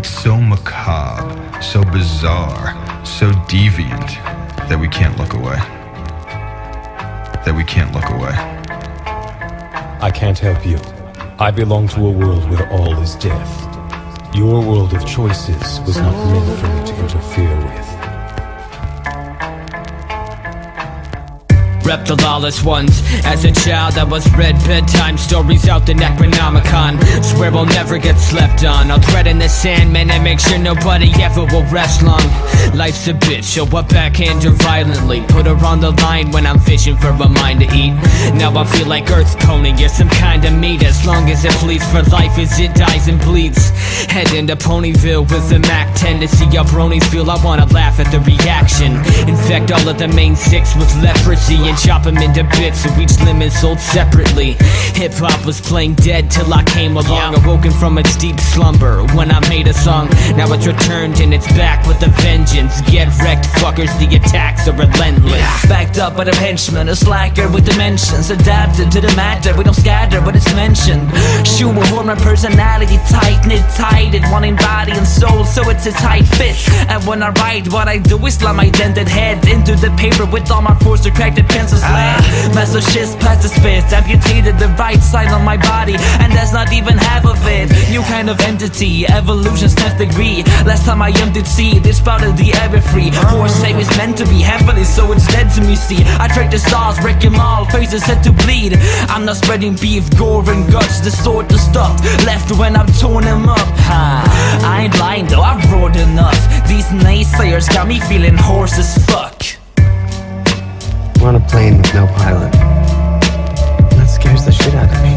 It's so macabre, so bizarre, so deviant that we can't look away. That we can't look away. I can't help you. I belong to a world where all is death. Your world of choices was not meant for me to interfere with. Rep the lawless ones. As a child I was read bedtime stories out the Necronomicon. Swear I'll never get slept on. I'll thread in the sand, man, and make sure nobody ever will rest long. Life's a bitch, show up backhand her violently. Put her on the line when I'm fishing for a mind to eat. Now I feel like Earth Pony, yeah, some kind of meat. As long as it bleeds for life as it dies and bleeds. Head into Ponyville with the Mac 10 to see how bronies feel. I wanna laugh at the reaction. Infect all of the main six with leprosy and chop them into bits so each limb is sold separately. Hip-hop was playing dead till I came along, awoken from its deep slumber when I made a song. Now it's returned and it's back with a vengeance. Get wrecked, fuckers, the attacks are relentless. Backed up by the henchman, a slacker with dimensions. Adapted to the matter, we don't scatter but it's mentioned. Shoehorn my personality tight-knit, tight in one body and soul, so it's a tight fit. And when I write, what I do is slide my dented head into the paper with all my force to crack the pencil slant. Masochist past the spit, amputated the right side on my body, and that's not even half of it. New kind of entity, evolution's 10th degree. Last time I emptied seed, it sprouted the ever free. Force save is meant to be heavily, so it's dead to me, see. I track the stars, wreck them all, faces set to bleed. I'm not spreading beef, gore and guts, the sort of stuff left when I'm torn them up. I ain't lying though, I've roared enough. These naysayers got me feeling hoarse as fuck. We're on a plane with no pilot. That scares the shit out of me.